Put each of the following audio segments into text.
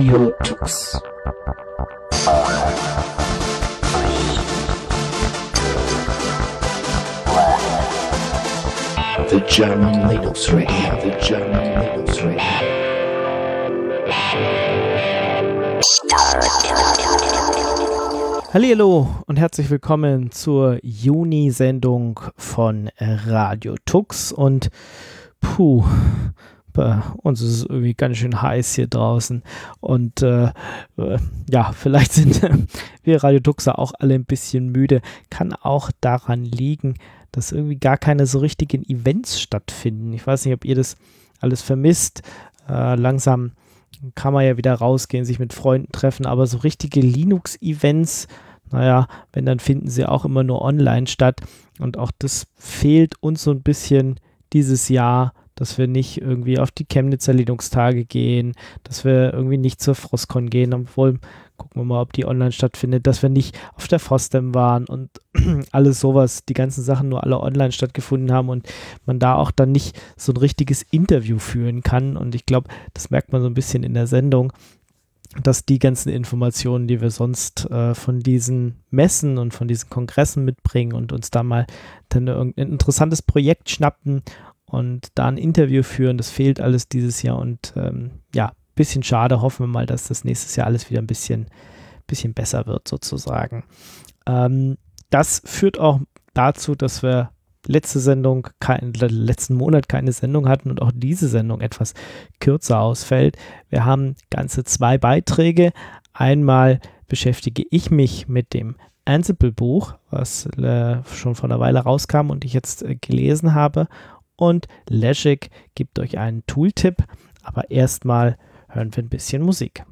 Radio Tux. The German Linux Radio, the German Linux Radio. Hallihallo und herzlich willkommen zur Juni-Sendung von Radio Tux. Und bei uns ist es irgendwie ganz schön heiß hier draußen. Und ja, vielleicht sind wir Radio Tuxer auch alle ein bisschen müde. Kann auch daran liegen, dass irgendwie gar keine so richtigen Events stattfinden. Ich weiß nicht, ob ihr das alles vermisst. Langsam kann man ja wieder rausgehen, sich mit Freunden treffen, aber so richtige Linux-Events, naja, wenn, dann finden sie auch immer nur online statt. Und auch das fehlt uns so ein bisschen dieses Jahr, dass wir nicht irgendwie auf die Chemnitzer Linux-Tage gehen, dass wir irgendwie nicht zur Frostcon gehen, obwohl, gucken wir mal, ob die online stattfindet, dass wir nicht auf der FOSDEM waren und alles sowas, die ganzen Sachen nur alle online stattgefunden haben und man da auch dann nicht so ein richtiges Interview führen kann. Und ich glaube, das merkt man so ein bisschen in der Sendung, dass die ganzen Informationen, die wir sonst von diesen Messen und von diesen Kongressen mitbringen und uns da mal dann irgendein interessantes Projekt schnappen und da ein Interview führen, das fehlt alles dieses Jahr und ja, bisschen schade. Hoffen wir mal, dass das nächstes Jahr alles wieder ein bisschen besser wird sozusagen. Das führt auch dazu, dass wir letzten Monat keine Sendung hatten und auch diese Sendung etwas kürzer ausfällt. Wir haben ganze 2 Beiträge. Einmal beschäftige ich mich mit dem Ansible-Buch, was schon vor einer Weile rauskam und ich jetzt gelesen habe. Und Leszek gibt euch einen Tooltip, aber erstmal hören wir ein bisschen Musik.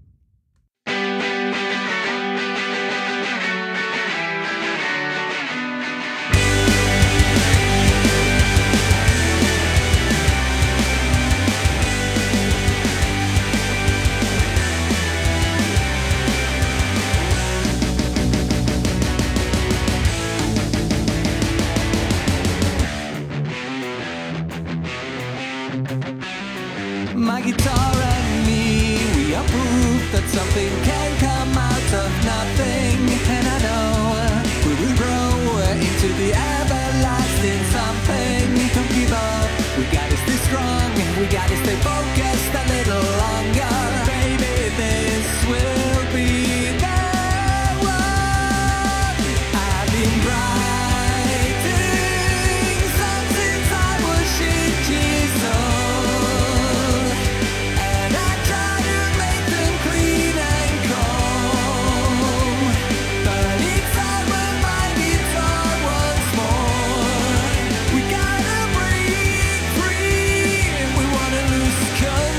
My guitar and me, we are proof that something can come out of nothing. And I know we will grow into the everlasting something. Don't give up, we gotta stay strong, we gotta stay focused a little longer. Baby, this will be the one. I've been writing songs since I was 6 years old. Control.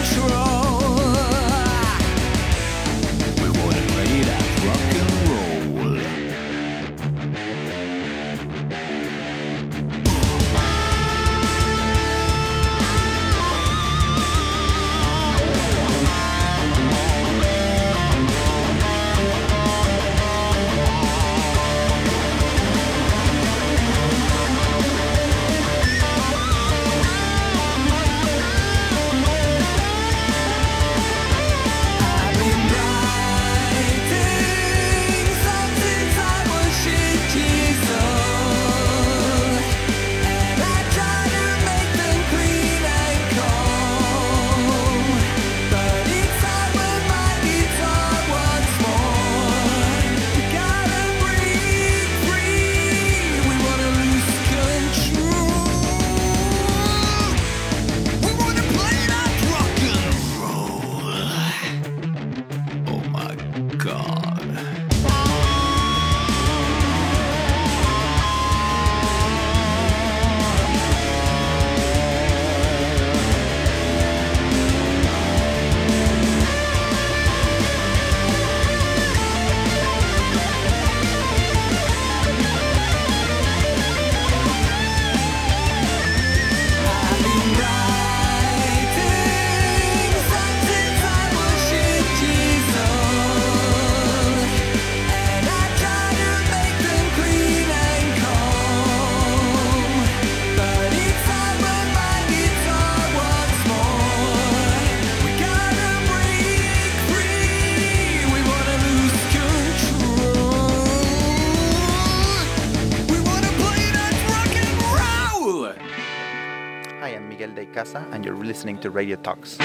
de Casa and you're listening to Radio Talks.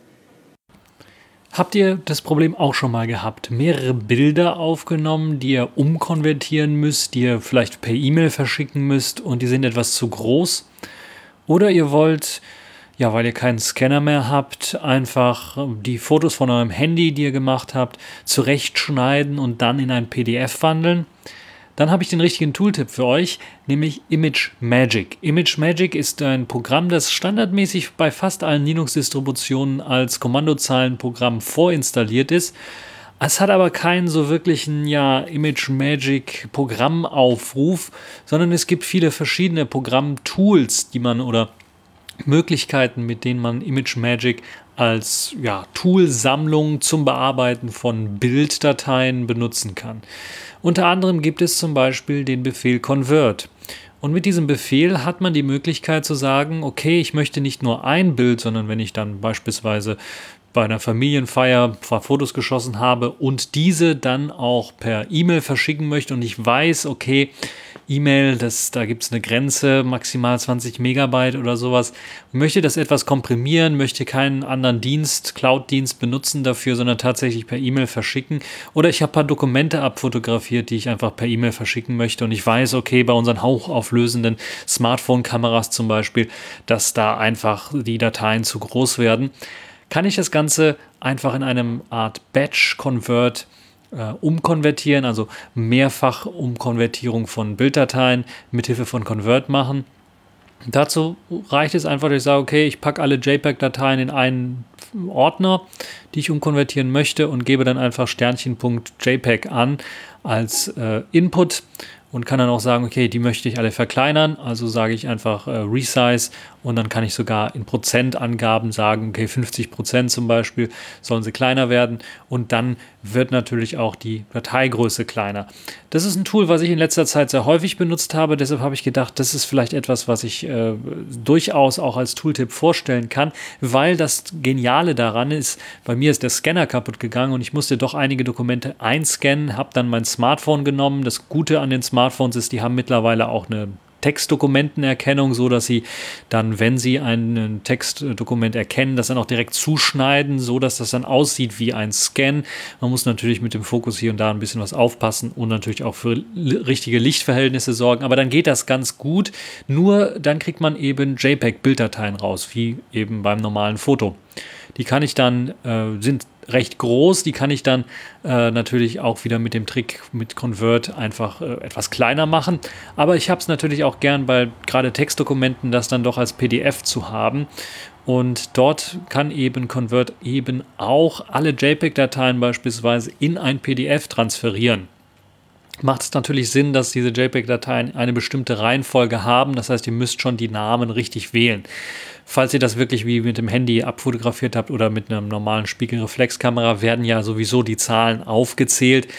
Habt ihr das Problem auch schon mal gehabt? Mehrere Bilder aufgenommen, die ihr umkonvertieren müsst, die ihr vielleicht per E-Mail verschicken müsst und die sind etwas zu groß? Oder ihr wollt, ja, weil ihr keinen Scanner mehr habt, einfach die Fotos von eurem Handy, die ihr gemacht habt, zurechtschneiden und dann in ein PDF wandeln? Dann habe ich den richtigen Tooltip für euch, nämlich ImageMagick. ImageMagick ist ein Programm, das standardmäßig bei fast allen Linux-Distributionen als Kommandozeilenprogramm vorinstalliert ist. Es hat aber keinen so wirklichen ImageMagick-Programmaufruf, sondern es gibt viele verschiedene Programmtools, die man oder Möglichkeiten, mit denen man ImageMagick als Toolsammlung zum Bearbeiten von Bilddateien benutzen kann. Unter anderem gibt es zum Beispiel den Befehl Convert. Und mit diesem Befehl hat man die Möglichkeit zu sagen, okay, ich möchte nicht nur ein Bild, sondern wenn ich dann beispielsweise bei einer Familienfeier ein paar Fotos geschossen habe und diese dann auch per E-Mail verschicken möchte und ich weiß, okay, E-Mail, da gibt es eine Grenze, maximal 20 Megabyte oder sowas. Ich möchte das etwas komprimieren, möchte keinen anderen Dienst, Cloud-Dienst benutzen dafür, sondern tatsächlich per E-Mail verschicken. Oder ich habe ein paar Dokumente abfotografiert, die ich einfach per E-Mail verschicken möchte und ich weiß, okay, bei unseren hochauflösenden Smartphone-Kameras zum Beispiel, dass da einfach die Dateien zu groß werden. Kann ich das Ganze einfach in einem Art Batch-Convert umkonvertieren, also mehrfach Umkonvertierung von Bilddateien mithilfe von Convert machen. Dazu reicht es einfach, dass ich sage, okay, ich packe alle JPEG-Dateien in einen Ordner, die ich umkonvertieren möchte und gebe dann einfach Sternchen.jpg an als Input und kann dann auch sagen, okay, die möchte ich alle verkleinern, also sage ich einfach Resize und dann kann ich sogar in Prozentangaben sagen, okay, 50% zum Beispiel sollen sie kleiner werden und dann wird natürlich auch die Dateigröße kleiner. Das ist ein Tool, was ich in letzter Zeit sehr häufig benutzt habe, deshalb habe ich gedacht, das ist vielleicht etwas, was ich durchaus auch als Tooltip vorstellen kann, weil das Geniale daran ist, bei mir ist der Scanner kaputt gegangen und ich musste doch einige Dokumente einscannen, habe dann mein Smartphone genommen. Das Gute an den Smartphones ist, die haben mittlerweile auch eine Textdokumentenerkennung, so dass sie dann, wenn sie ein Textdokument erkennen, das dann auch direkt zuschneiden, so dass das dann aussieht wie ein Scan. Man muss natürlich mit dem Fokus hier und da ein bisschen was aufpassen und natürlich auch für richtige Lichtverhältnisse sorgen, aber dann geht das ganz gut. Nur dann kriegt man eben JPEG-Bilddateien raus, wie eben beim normalen Foto. Die kann ich dann, sind recht groß, die kann ich dann natürlich auch wieder mit dem Trick mit Convert einfach etwas kleiner machen. Aber ich habe es natürlich auch gern bei gerade Textdokumenten, das dann doch als PDF zu haben. Und dort kann eben Convert eben auch alle JPEG-Dateien beispielsweise in ein PDF transferieren. Macht es natürlich Sinn, dass diese JPEG-Dateien eine bestimmte Reihenfolge haben. Das heißt, ihr müsst schon die Namen richtig wählen. Falls ihr das wirklich wie mit dem Handy abfotografiert habt oder mit einer normalen Spiegelreflexkamera, werden ja sowieso die Zahlen aufgezählt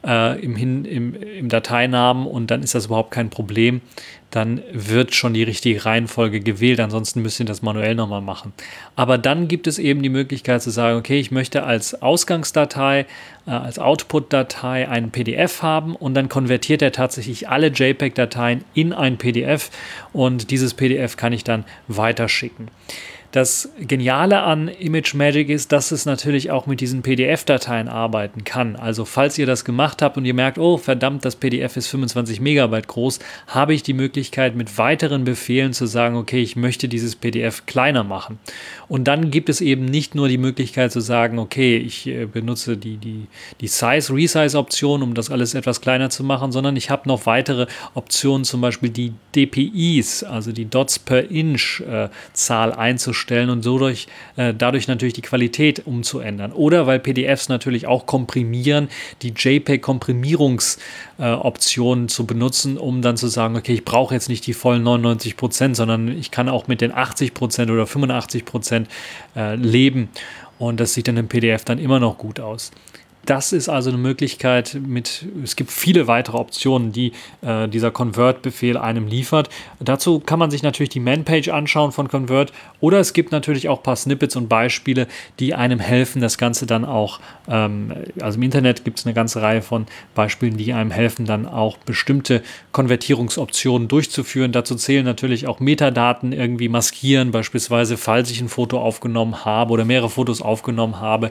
im Dateinamen und dann ist das überhaupt kein Problem. Dann wird schon die richtige Reihenfolge gewählt, ansonsten müsst ihr das manuell nochmal machen. Aber dann gibt es eben die Möglichkeit zu sagen, okay, ich möchte als Ausgangsdatei, als Output-Datei einen PDF haben und dann konvertiert er tatsächlich alle JPEG-Dateien in ein PDF und dieses PDF kann ich dann weiterschicken. Das Geniale an ImageMagick ist, dass es natürlich auch mit diesen PDF-Dateien arbeiten kann. Also falls ihr das gemacht habt und ihr merkt, oh verdammt, das PDF ist 25 Megabyte groß, habe ich die Möglichkeit mit weiteren Befehlen zu sagen, okay, ich möchte dieses PDF kleiner machen. Und dann gibt es eben nicht nur die Möglichkeit zu sagen, okay, ich benutze die Resize-Option, um das alles etwas kleiner zu machen, sondern ich habe noch weitere Optionen, zum Beispiel die DPIs, also die Dots per Inch Zahl einzustellen und dadurch natürlich die Qualität umzuändern. Oder weil PDFs natürlich auch komprimieren, die JPEG-Komprimierungsoptionen zu benutzen, um dann zu sagen, okay, ich brauche jetzt nicht die vollen 99%, sondern ich kann auch mit den 80% oder 85% leben und das sieht dann im PDF dann immer noch gut aus. Das ist also eine Möglichkeit es gibt viele weitere Optionen, die dieser Convert-Befehl einem liefert. Dazu kann man sich natürlich die Man-Page anschauen von Convert oder es gibt natürlich auch ein paar Snippets und Beispiele, die einem helfen, das Ganze dann auch, also im Internet gibt es eine ganze Reihe von Beispielen, die einem helfen, dann auch bestimmte Konvertierungsoptionen durchzuführen. Dazu zählen natürlich auch Metadaten irgendwie maskieren, beispielsweise falls ich ein Foto aufgenommen habe oder mehrere Fotos aufgenommen habe,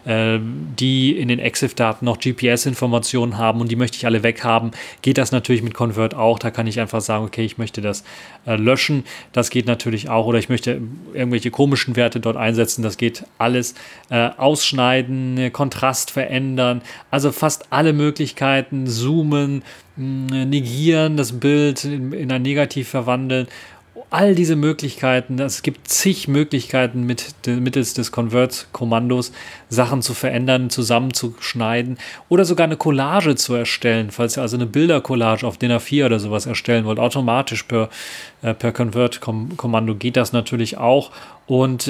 die in den EXIF-Daten noch GPS-Informationen haben und die möchte ich alle weghaben, geht das natürlich mit Convert auch. Da kann ich einfach sagen, okay, ich möchte das löschen. Das geht natürlich auch. Oder ich möchte irgendwelche komischen Werte dort einsetzen. Das geht alles. Ausschneiden, Kontrast verändern. Also fast alle Möglichkeiten. Zoomen, negieren, das Bild in ein Negativ verwandeln. All diese Möglichkeiten, es gibt zig Möglichkeiten mittels des Convert-Kommandos Sachen zu verändern, zusammenzuschneiden oder sogar eine Collage zu erstellen, falls ihr also eine Bildercollage auf DIN A4 oder sowas erstellen wollt. Automatisch per Convert-Kommando geht das natürlich auch. Und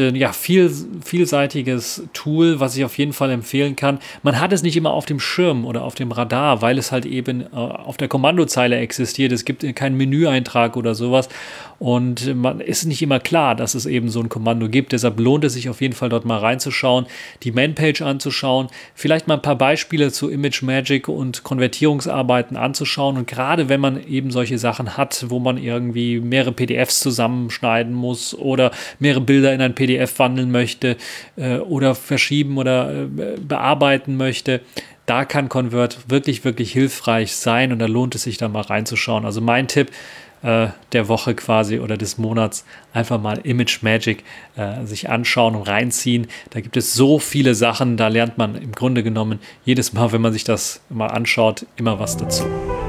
vielseitiges Tool, was ich auf jeden Fall empfehlen kann. Man hat es nicht immer auf dem Schirm oder auf dem Radar, weil es halt eben auf der Kommandozeile existiert. Es gibt keinen Menüeintrag oder sowas. Und man ist nicht immer klar, dass es eben so ein Kommando gibt. Deshalb lohnt es sich auf jeden Fall dort mal reinzuschauen, die Man-Page anzuschauen, vielleicht mal ein paar Beispiele zu ImageMagick und Konvertierungsarbeiten anzuschauen. Und gerade wenn man eben solche Sachen hat, wo man irgendwie mehrere PDFs zusammenschneiden muss oder mehrere Bilder in ein PDF wandeln möchte oder verschieben oder bearbeiten möchte, da kann Convert wirklich, wirklich hilfreich sein und da lohnt es sich dann mal reinzuschauen. Also mein Tipp der Woche quasi oder des Monats, einfach mal ImageMagick sich anschauen und reinziehen. Da gibt es so viele Sachen, da lernt man im Grunde genommen jedes Mal, wenn man sich das mal anschaut, immer was dazu.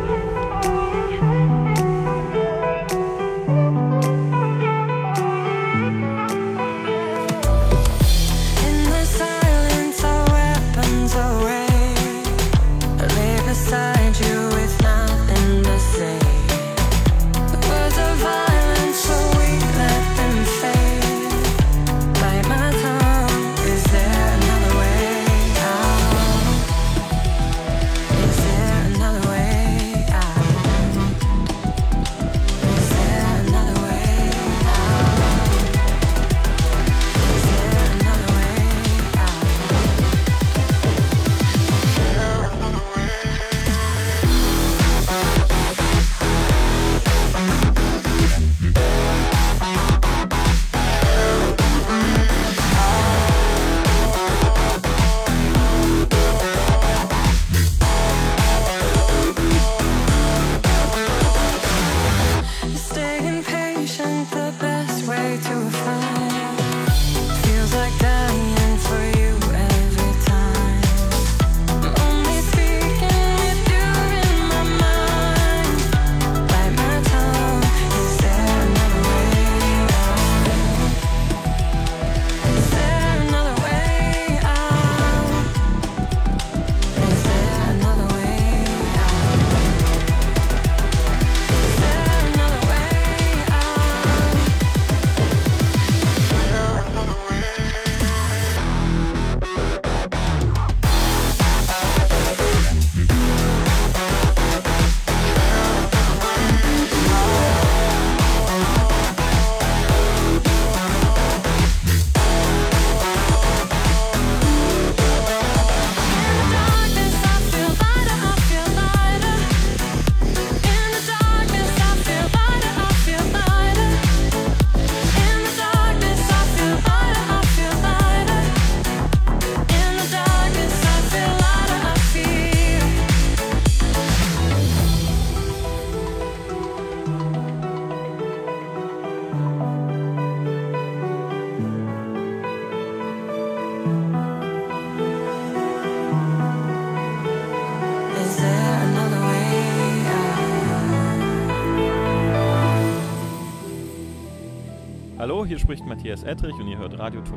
Hallo, hier spricht Matthias Ettrich und ihr hört Radio Tux.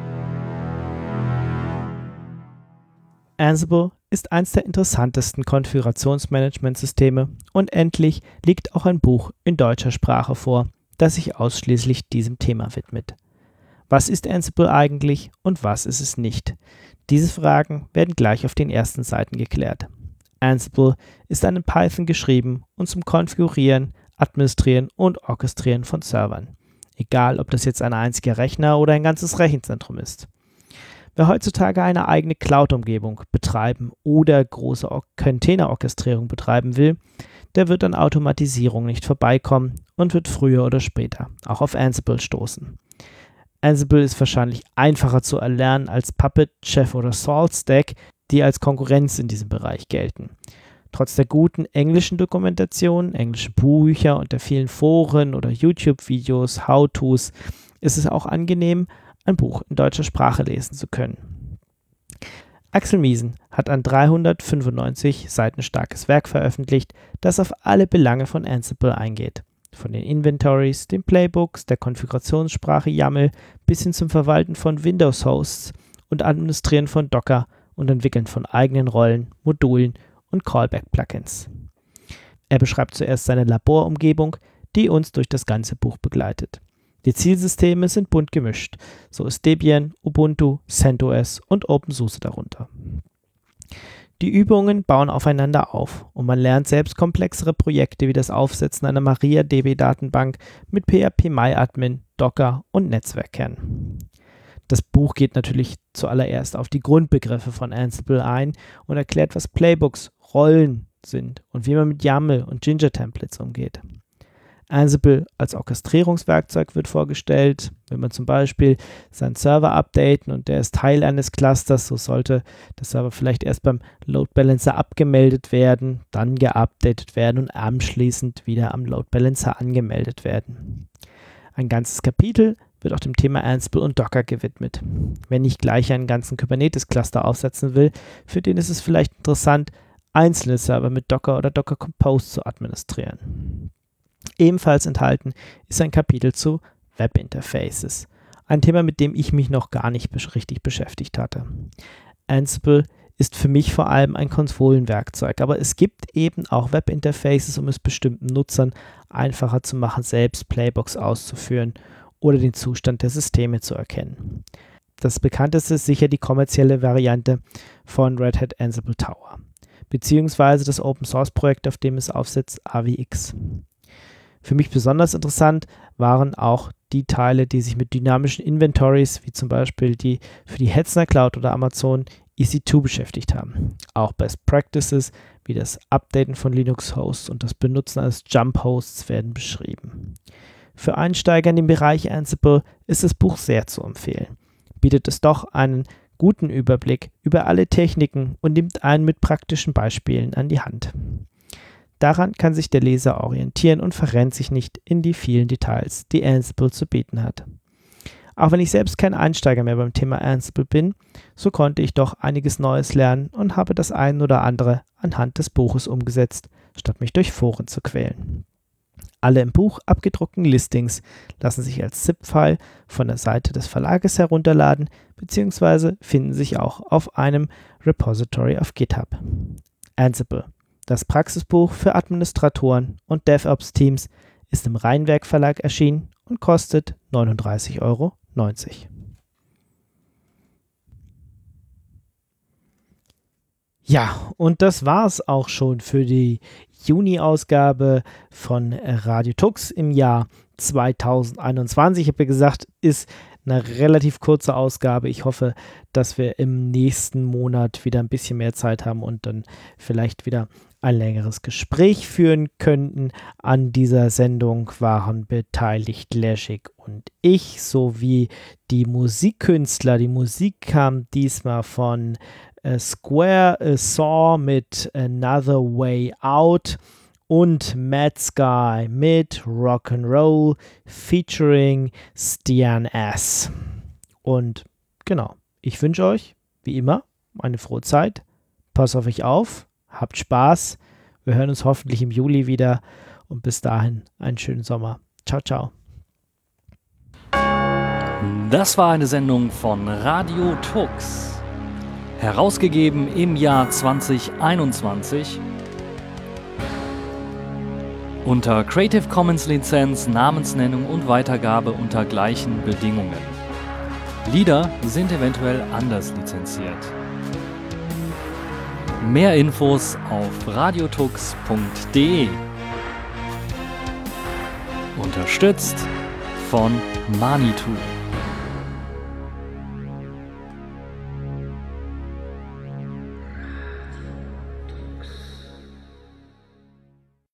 Ansible ist eines der interessantesten Konfigurationsmanagementsysteme und endlich liegt auch ein Buch in deutscher Sprache vor, das sich ausschließlich diesem Thema widmet. Was ist Ansible eigentlich und was ist es nicht? Diese Fragen werden gleich auf den ersten Seiten geklärt. Ansible ist in Python geschrieben und zum Konfigurieren, Administrieren und Orchestrieren von Servern. Egal, ob das jetzt ein einziger Rechner oder ein ganzes Rechenzentrum ist. Wer heutzutage eine eigene Cloud-Umgebung betreiben oder große Containerorchestrierung betreiben will, der wird an Automatisierung nicht vorbeikommen und wird früher oder später auch auf Ansible stoßen. Ansible ist wahrscheinlich einfacher zu erlernen als Puppet, Chef oder SaltStack, die als Konkurrenz in diesem Bereich gelten. Trotz der guten englischen Dokumentation, englische Bücher und der vielen Foren oder YouTube-Videos, How-Tos, ist es auch angenehm, ein Buch in deutscher Sprache lesen zu können. Axel Miesen hat ein 395 Seiten starkes Werk veröffentlicht, das auf alle Belange von Ansible eingeht. Von den Inventories, den Playbooks, der Konfigurationssprache YAML bis hin zum Verwalten von Windows-Hosts und Administrieren von Docker und Entwickeln von eigenen Rollen, Modulen und Callback-Plugins. Er beschreibt zuerst seine Laborumgebung, die uns durch das ganze Buch begleitet. Die Zielsysteme sind bunt gemischt, so ist Debian, Ubuntu, CentOS und OpenSUSE darunter. Die Übungen bauen aufeinander auf und man lernt selbst komplexere Projekte wie das Aufsetzen einer MariaDB-Datenbank mit PHP-MyAdmin, Docker und Netzwerk kennen. Das Buch geht natürlich zuallererst auf die Grundbegriffe von Ansible ein und erklärt, was Playbooks, Rollen sind und wie man mit YAML und Jinja-Templates umgeht. Ansible als Orchestrierungswerkzeug wird vorgestellt. Wenn man zum Beispiel seinen Server updaten und der ist Teil eines Clusters, so sollte der Server vielleicht erst beim Load Balancer abgemeldet werden, dann geupdatet werden und anschließend wieder am Load Balancer angemeldet werden. Ein ganzes Kapitel wird auch dem Thema Ansible und Docker gewidmet. Wenn ich gleich einen ganzen Kubernetes-Cluster aufsetzen will, für den ist es vielleicht interessant, einzelne Server mit Docker oder Docker Compose zu administrieren. Ebenfalls enthalten ist ein Kapitel zu Webinterfaces, ein Thema, mit dem ich mich noch gar nicht richtig beschäftigt hatte. Ansible ist für mich vor allem ein Konsolenwerkzeug, aber es gibt eben auch Webinterfaces, um es bestimmten Nutzern einfacher zu machen, selbst Playbooks auszuführen oder den Zustand der Systeme zu erkennen. Das bekannteste ist sicher die kommerzielle Variante von Red Hat Ansible Tower, beziehungsweise das Open-Source-Projekt, auf dem es aufsetzt, AVX. Für mich besonders interessant waren auch die Teile, die sich mit dynamischen Inventories, wie zum Beispiel die für die Hetzner Cloud oder Amazon EC2 beschäftigt haben. Auch Best Practices wie das Updaten von Linux-Hosts und das Benutzen als Jump-Hosts werden beschrieben. Für Einsteiger in den Bereich Ansible ist das Buch sehr zu empfehlen. Bietet es doch einen guten Überblick über alle Techniken und nimmt einen mit praktischen Beispielen an die Hand. Daran kann sich der Leser orientieren und verrennt sich nicht in die vielen Details, die Ansible zu bieten hat. Auch wenn ich selbst kein Einsteiger mehr beim Thema Ansible bin, so konnte ich doch einiges Neues lernen und habe das ein oder andere anhand des Buches umgesetzt, statt mich durch Foren zu quälen. Alle im Buch abgedruckten Listings lassen sich als ZIP-File von der Seite des Verlages herunterladen bzw. finden sich auch auf einem Repository auf GitHub. Ansible, das Praxisbuch für Administratoren und DevOps-Teams, ist im Rheinwerk Verlag erschienen und kostet 39,90 €. Ja, und das war's auch schon für die Juni-Ausgabe von Radio Tux im Jahr 2021. Ich habe ja gesagt, ist eine relativ kurze Ausgabe. Ich hoffe, dass wir im nächsten Monat wieder ein bisschen mehr Zeit haben und dann vielleicht wieder ein längeres Gespräch führen könnten. An dieser Sendung waren beteiligt Leszek und ich sowie die Musikkünstler. Die Musik kam diesmal von Square A Saw mit Another Way Out und Mad Sky mit Rock'n'Roll featuring Stian S. Und genau, ich wünsche euch, wie immer, eine frohe Zeit. Passt auf euch auf, habt Spaß. Wir hören uns hoffentlich im Juli wieder und bis dahin einen schönen Sommer. Ciao, ciao. Das war eine Sendung von Radio Tux. Herausgegeben im Jahr 2021 unter Creative Commons Lizenz, Namensnennung und Weitergabe unter gleichen Bedingungen. Lieder sind eventuell anders lizenziert. Mehr Infos auf radiotux.de. Unterstützt von Manitou.